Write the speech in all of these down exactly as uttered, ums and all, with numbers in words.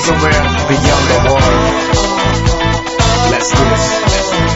somewhere beyond the world. Let's do this.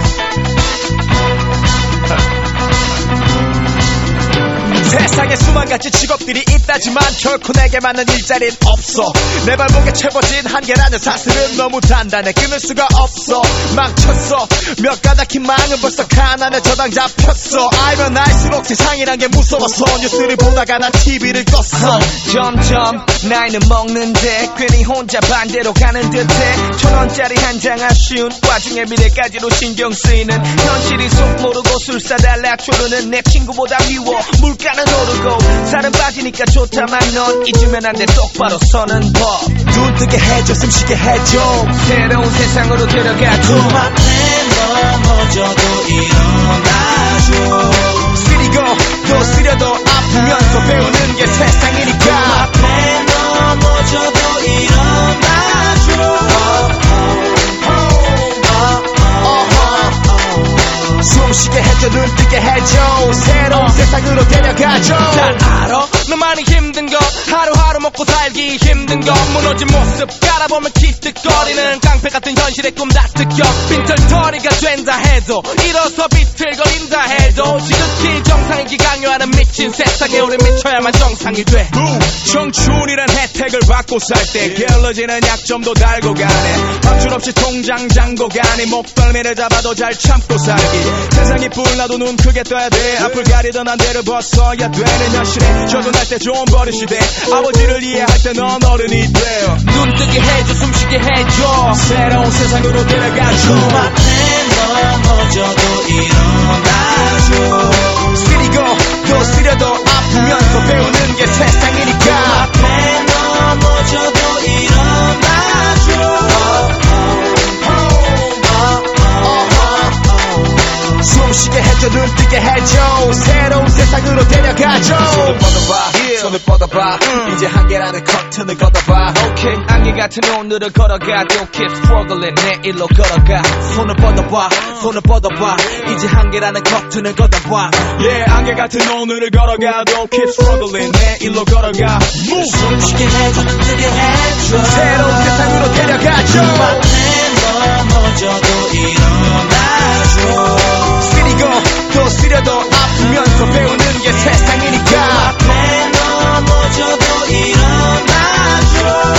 세상에 수만 가지 직업들이 있다지만 결코 내게 맞는 일자리는 없어. 내 발목에 채워진 한계라는 사실은 너무 단단해 끊을 수가 없어. 망쳤어 몇 가닥 희망은 벌써 가난에 저당 잡혔어. 알면 알수록 세상이란 게 무서워서 뉴스를 보다가 난 티비를 껐어. 점점 나이는 먹는데 괜히 혼자 반대로 가는 듯해. 천원짜리 한 장 아쉬운 와중에 미래까지도 신경 쓰이는 현실이 속 모르고 술 사달라 조르는 내 친구보다 미워. 물가는 오르고 살은 빠지니까 좋다만 넌 잊으면 안 돼 똑바로 서는 법. 눈 뜨게 해줘 숨쉬게 해줘 새로운 세상으로 데려가줘. 눈앞에 넘어져도 일어나줘. 쓰리고 또 쓰려도 아프면서 배우는 게 세상이니까. 눈앞에 넘어져도 일어나줘. 숨쉬게 해줘 눈 뜨게 해줘 새로운 세상으로 데려가줘. 잘 알아 너 많이 힘든 것 하루하루 먹고 살기 힘든 것 무너진 모습 깔아보면 기특거리는 깡패 같은 현실의 꿈 다 뜯겨. 빈털터리가 된다 해도 일어서 비틀거린다 해도 지극히 정상이기 강요하는 미친 세상에 우리 미쳐야만 정상이 돼. 청춘이란 혜택을 받고 살 때 길러지는 약점도 달고 가네. 방출 없이 통장 잔고 가니 목덜미를 잡아도 잘 참고 살기. 세상이 불나도 눈 크게 떠야 돼. 앞을 가리던 안대를 벗어야 되는 현실에 적응할 때 좋은 버릇이돼. 아버지를 이해할 때 넌 어른이 돼. 눈 뜨게 해줘 숨쉬게 해줘 새로운 세상으로 데려가줘. 눈앞에 넘어져도 일어나줘. 쓰리고 또 쓰려도 아프면서 배우는 게 세상이니까. 눈앞에 넘어져도 일어나줘. 숨쉬게 해줘 눈 뜨게 해줘 새로운 세상으로 데려가줘. 손을 뻗어봐 yeah. 손을 뻗어봐 음. 이제 한계라는 커튼을 걷어봐. 오케이 okay. 안개 같은 오늘을 걸어가도 keep struggling 내일로 걸어가. 손을 뻗어봐 손을 뻗어봐 이제 한계라는 커튼을 걷어봐. yeah 안개 같은 오늘을 걸어가도 keep struggling 내일로 걸어가. Move. 숨쉬게 해줘 눈 뜨게 해줘 새로운 세상으로 데려가줘. 눈앞에 넘어져도 일어나줘. 쓰리고 또 쓰려도 아프면서 배우는 게 세상이니까. 앞에 넘어져도 일어나줘.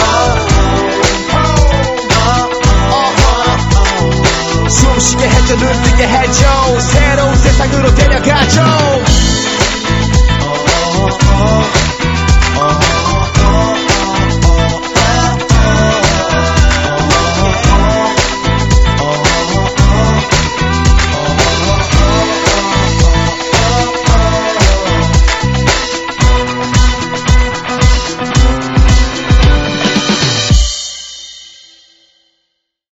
숨쉬게 해줘 눈 뜨게 해줘 새로운 세상으로 데려가줘.